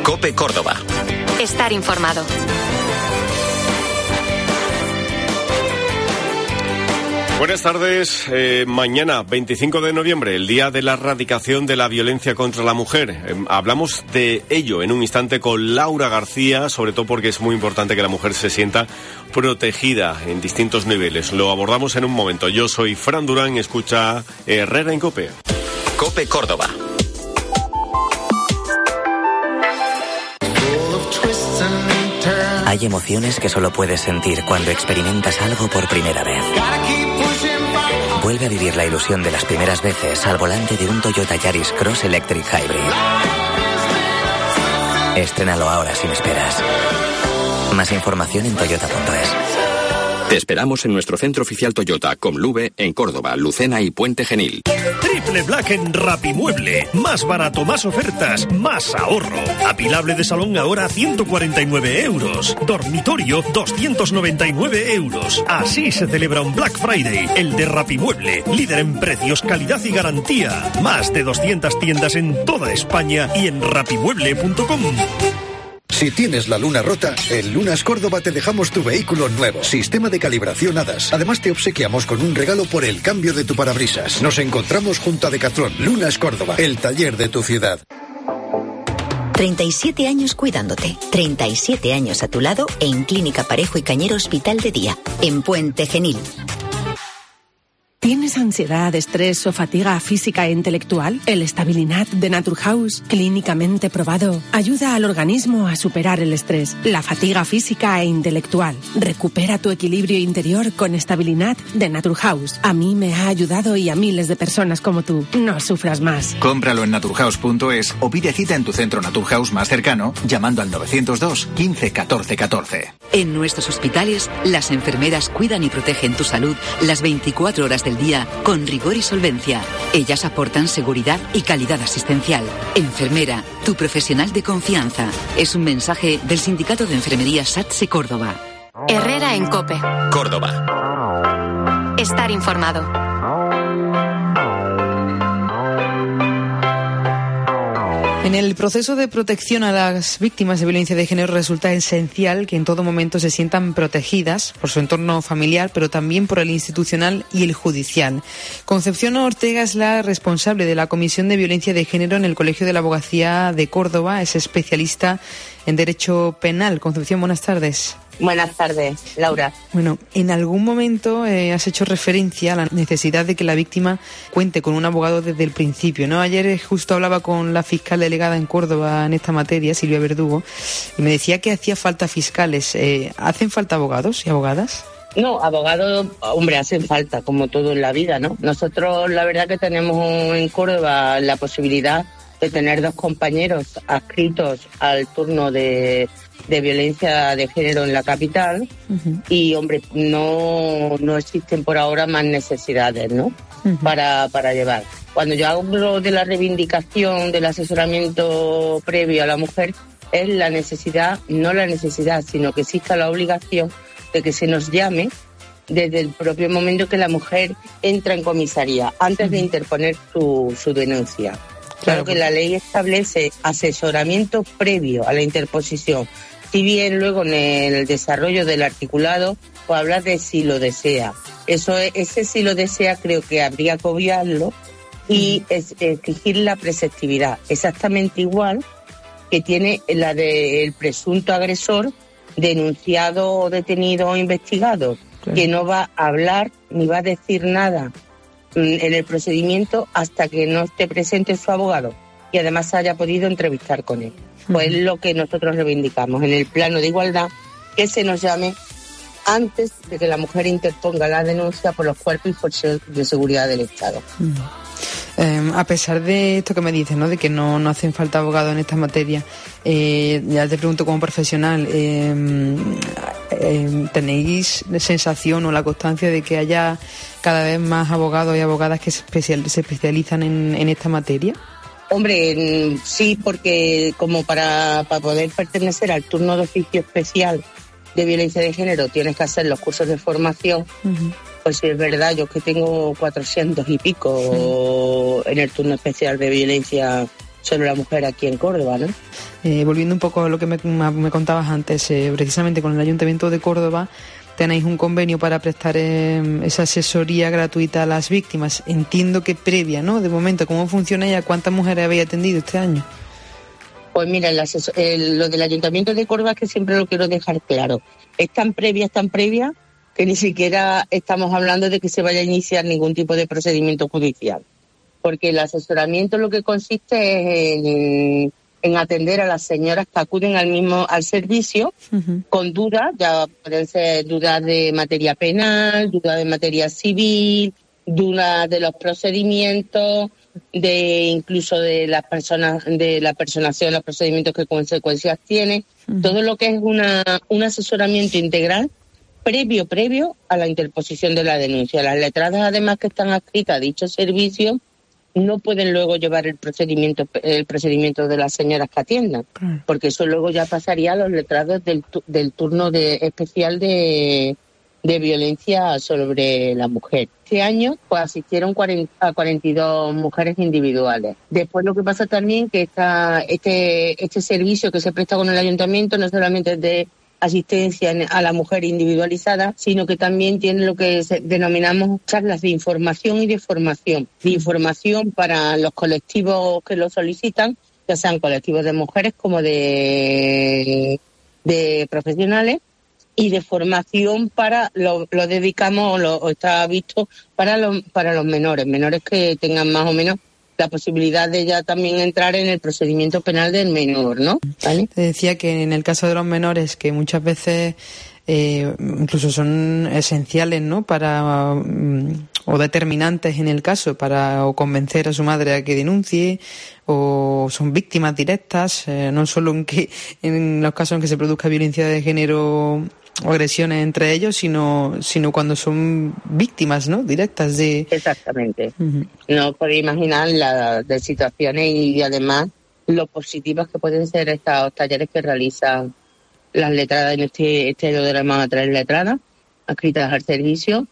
COPE Córdoba. Estar informado. Buenas tardes. Mañana, 25 de noviembre, el Día de la Erradicación de la Violencia contra la Mujer. Hablamos de ello en un instante con Laura García, sobre todo porque es muy importante que la mujer se sienta protegida en distintos niveles. Lo abordamos en un momento. Yo soy Fran Durán, escucha Herrera en COPE. COPE Córdoba. Hay emociones que solo puedes sentir cuando experimentas algo por primera vez. Vuelve a vivir la ilusión de las primeras veces al volante de un Toyota Yaris Cross Electric Hybrid. Estrénalo ahora sin esperas. Más información en toyota.es. Te esperamos en nuestro centro oficial Toyota, Comlube, en Córdoba, Lucena y Puente Genil. Triple Black en Rapimueble. Más barato, más ofertas, más ahorro. Apilable de salón ahora 149 euros. Dormitorio 299 euros. Así se celebra un Black Friday, el de Rapimueble. Líder en precios, calidad y garantía. Más de 200 tiendas en toda España y en rapimueble.com. Si tienes la luna rota, en Lunas Córdoba te dejamos tu vehículo nuevo. Sistema de calibración HADAS. Además te obsequiamos con un regalo por el cambio de tu parabrisas. Nos encontramos junto a Decathlon. Lunas Córdoba, el taller de tu ciudad. 37 años cuidándote, 37 años a tu lado en Clínica Parejo y Cañero Hospital de Día, en Puente Genil. ¿Tienes ansiedad, estrés o fatiga física e intelectual? El Stabilinat de Naturhaus, clínicamente probado, ayuda al organismo a superar el estrés, la fatiga física e intelectual. Recupera tu equilibrio interior con Stabilinat de Naturhaus. A mí me ha ayudado y a miles de personas como tú. No sufras más. Cómpralo en naturhaus.es o pide cita en tu centro Naturhaus más cercano llamando al 902 15 14 14. En nuestros hospitales, las enfermeras cuidan y protegen tu salud las 24 horas del día con rigor y solvencia. Ellas aportan seguridad y calidad asistencial. Enfermera, tu profesional de confianza. Es un mensaje del Sindicato de Enfermería SATSE Córdoba. Herrera en COPE. Córdoba. Estar informado. En el proceso de protección a las víctimas de violencia de género resulta esencial que en todo momento se sientan protegidas por su entorno familiar, pero también por el institucional y el judicial. Concepción Ortega es la responsable de la Comisión de Violencia de Género en el Colegio de la Abogacía de Córdoba. Es especialista en Derecho Penal. Concepción, buenas tardes. Buenas tardes, Laura. Bueno, en algún momento has hecho referencia a la necesidad de que la víctima cuente con un abogado desde el principio, ¿no? Ayer justo hablaba con la fiscal delegada en Córdoba en esta materia, Silvia Verdugo, y me decía que hacía falta fiscales. ¿Hacen falta abogados y abogadas? No, abogados, hombre, hacen falta, como todo en la vida, ¿no? Nosotros, la verdad que tenemos en Córdoba la posibilidad de tener 2 compañeros adscritos al turno de violencia de género en la capital. Uh-huh. Y, hombre, no existen por ahora más necesidades, ¿no? Uh-huh. para llevar. Cuando yo hablo de la reivindicación del asesoramiento previo a la mujer, es la necesidad, no la necesidad, sino que exista la obligación de que se nos llame desde el propio momento que la mujer entra en comisaría, antes de interponer su denuncia. Claro que la ley establece asesoramiento previo a la interposición. Si bien luego en el desarrollo del articulado pues habla de si lo desea. Ese si lo desea creo que habría que obviarlo y exigir la preceptividad, exactamente igual que tiene la del presunto agresor denunciado o detenido o investigado, claro, que no va a hablar ni va a decir nada en el procedimiento hasta que no esté presente su abogado y además haya podido entrevistar con él. Pues es lo que nosotros reivindicamos en el plano de igualdad, que se nos llame antes de que la mujer interponga la denuncia por los cuerpos y fuerzas de seguridad del Estado. A pesar de esto que me dices, ¿no?, de que no hacen falta abogados en esta materia, ya te pregunto como profesional, ¿tenéis sensación o la constancia de que haya cada vez más abogados y abogadas que se especializan en esta materia? Hombre, sí, porque como para poder pertenecer al turno de oficio especial de violencia de género tienes que hacer los cursos de formación. Uh-huh. Pues sí, es verdad, yo que tengo 400 y pico en el turno especial de violencia sobre la mujer aquí en Córdoba, ¿no? Volviendo un poco a lo que me contabas antes, precisamente con el Ayuntamiento de Córdoba tenéis un convenio para prestar esa asesoría gratuita a las víctimas. Entiendo que previa, ¿no? De momento, ¿cómo funciona y a cuántas mujeres habéis atendido este año? Pues mira, lo del Ayuntamiento de Córdoba es que siempre lo quiero dejar claro. Es tan previa, que ni siquiera estamos hablando de que se vaya a iniciar ningún tipo de procedimiento judicial. Porque el asesoramiento lo que consiste es en atender a las señoras que acuden al servicio con dudas, ya pueden ser dudas de materia penal, dudas de materia civil, dudas de los procedimientos, incluso de las personas, de la personación, los procedimientos que consecuencias tiene, todo lo que es un asesoramiento integral previo a la interposición de la denuncia. Las letradas, además, que están adscritas a dicho servicio, no pueden luego llevar el procedimiento de las señoras que atiendan, porque eso luego ya pasaría a los letrados del turno especial de violencia sobre la mujer. Este año pues asistieron a 42 mujeres individuales. Después lo que pasa también que este servicio que se presta con el ayuntamiento no solamente es de asistencia a la mujer individualizada, sino que también tiene lo que denominamos charlas de información y de formación. De información para los colectivos que lo solicitan, ya sean colectivos de mujeres como de profesionales, y de formación para lo dedicamos o está visto para los menores que tengan más o menos la posibilidad de ya también entrar en el procedimiento penal del menor, ¿no? ¿Vale? Te decía que en el caso de los menores, que muchas veces incluso son esenciales, ¿no? Para o determinantes en el caso para o convencer a su madre a que denuncie, o son víctimas directas, no solo en los casos en que se produzca violencia de género o agresiones entre ellos, sino cuando son víctimas, ¿no? Directas de... Exactamente. No podéis imaginar las situaciones y además lo positivas que pueden ser estos talleres que realizan las letradas. En este lo tenemos a 3 letradas adscritas al servicio,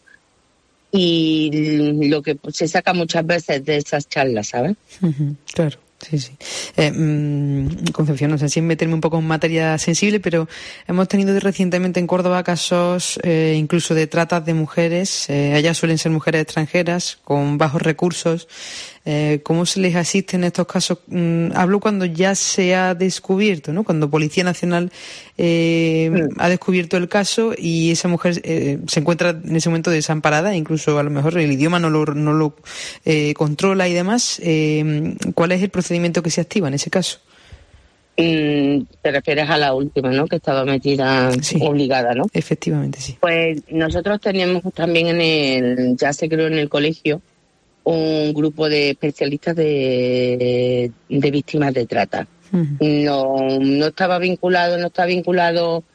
y lo que se saca muchas veces de esas charlas, ¿sabes? Claro. Sí. Concepción, no sé si meterme un poco en materia sensible, pero hemos tenido recientemente en Córdoba casos incluso de tratas de mujeres. Ellas suelen ser mujeres extranjeras con bajos recursos. ¿Cómo se les asiste en estos casos? Hablo cuando ya se ha descubierto, ¿no? Cuando Policía Nacional ha descubierto el caso y esa mujer se encuentra en ese momento desamparada, incluso a lo mejor el idioma no lo controla y demás. ¿Cuál es el procedimiento que se activa en ese caso? Te refieres a la última, ¿no? Que estaba metida obligada, ¿no? Efectivamente, sí. Pues nosotros tenemos también ya se creó en el colegio un grupo de especialistas de víctimas de trata. No está vinculado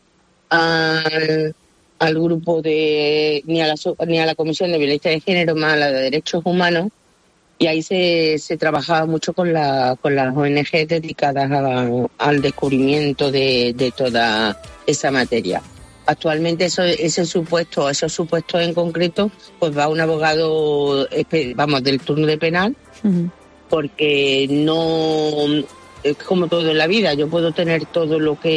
al grupo ni a la Comisión de Violencia de Género, más a la de Derechos Humanos, y ahí se trabajaba mucho con las ONG dedicadas al descubrimiento de toda esa materia. Actualmente esos supuestos en concreto, pues va un abogado, del turno de penal, porque no es como todo en la vida. Yo puedo tener todas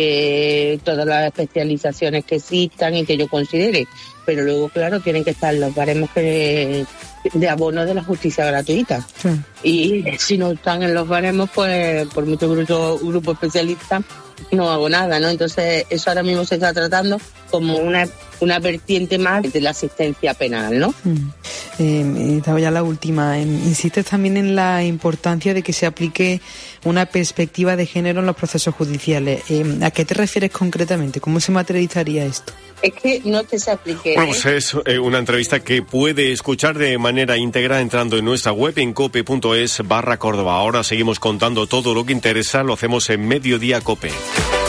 las especializaciones que existan y que yo considere, pero luego, claro, tienen que estar los baremos de abono de la justicia gratuita. Y si no están en los baremos, pues por mucho grupo especialista no hago nada, ¿no? Entonces eso ahora mismo se está tratando como una vertiente más de la asistencia penal, ¿no? Estaba ya la última. Insistes también en la importancia de que se aplique una perspectiva de género en los procesos judiciales. ¿A qué te refieres concretamente? ¿Cómo se materializaría esto? Es que no que se aplique. Vamos, es una entrevista que puede escuchar de manera íntegra entrando en nuestra web en cope.es/Córdoba. Ahora seguimos contando todo lo que interesa, lo hacemos en Mediodía Cope.